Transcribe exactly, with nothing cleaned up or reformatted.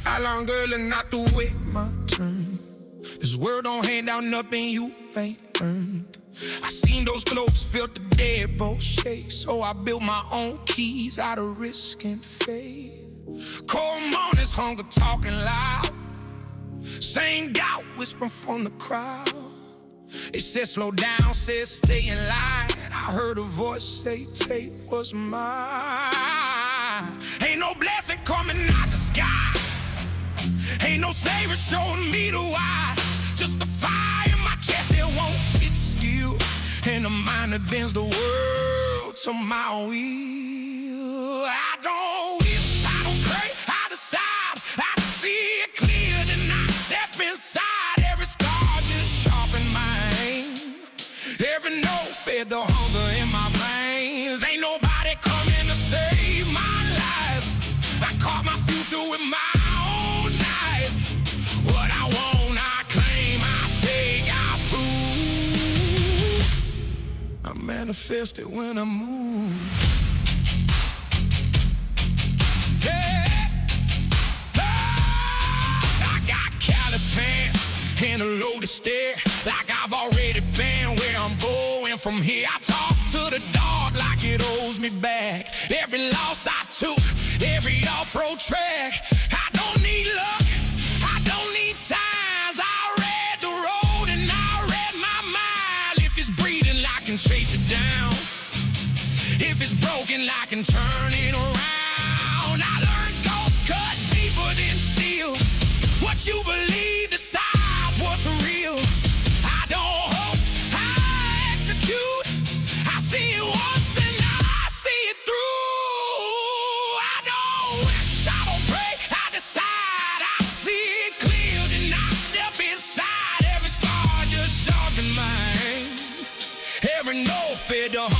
How long, girl, and not to wait my turn? This world don't hand down nothing you ain't earned. I seen those clothes, felt the deadbolt shake, so I built my own keys out of risk and faith. Cold mornings, hunger talking loud, same doubt whispering from the crowd. It said slow down, said stay in line. I heard a voice say take what's mine. Ain't no blessing coming out the sky, ain't no savior showing me the why. Just a fire in my chest that won't sit still, and a mind that bends the world to my will. I don't whip, I don't pray, I decide. I see it clear, then I step inside. Every scar just sharpened my aim, every note fed the hunger in my veins. Ain't nobody coming to save my life. I caught my future with my own knife. What I want, I claim, I take, I prove. I manifest it when I move. Hey, oh, I got calloused hands and a loaded stare, like I've already been where I'm going from here. I talk to the dog like it owes me back. Every loss I took, every off-road track. I don't need luck, I don't need signs. I read the road and I read my mind. If it's breathing, I can chase it down. If it's broken, I can turn it around. I learned ghosts cut deeper than steel. What you believe decides what's real. I don't hope, I execute. I see it once and I see it through. I don't wish, I don't pray, I decide. I see it clear, then I step inside. Every scar just sharpened my aim, every note fed the